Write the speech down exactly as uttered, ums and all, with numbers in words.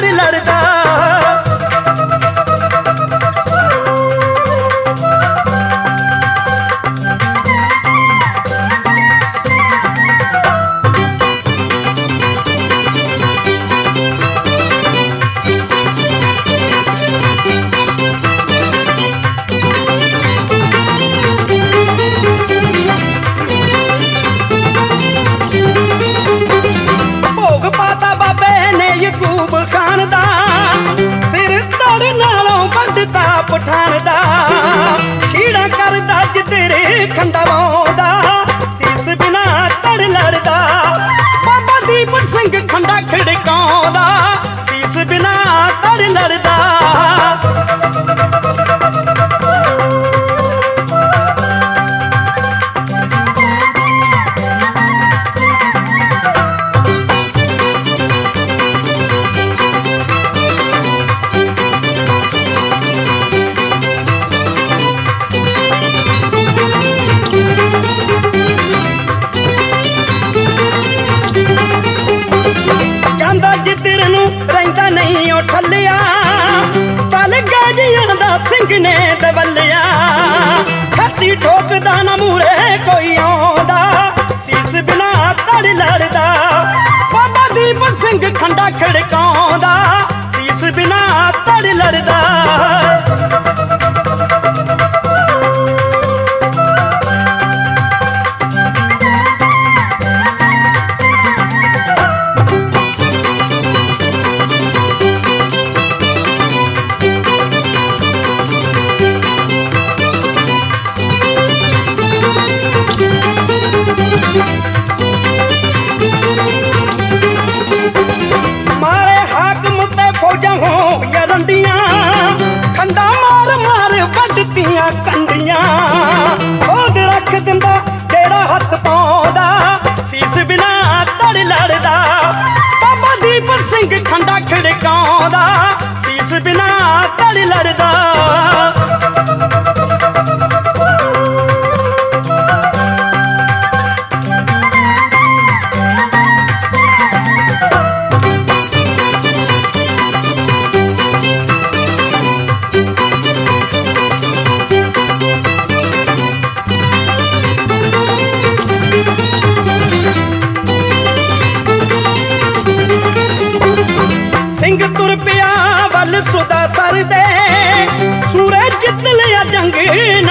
तड़ लड़दा। पठान दा छीड़ा करदा जिधरे खंडा वाउंदा, सीस बिना तड़ लड़दा। बाबा दीप सिंह खंडा खड़काउंदा, सीस बिना तड़ लड़दा। सिंह ने दवलिया छाती ठोकदा ना मूरे कोई आउंदा, सीस बिना तड़ लड़दा। बाबा दीप सिंह खंडा खड़काउंदा, सीस बिना तड़ लड़दा। खंडा मार मार वड्डतियां कंडियां, ओद रख दिंदा जेड़ा हथ पाउंदा, सीस बिना तड़ लड़दा। बाबा दीप सिंह खंडा खड़काउंदा, सीस बिना तड़ लड़दा। सिंह तुर पिया वल सुदा सर दे, सूरज जित लिया जंग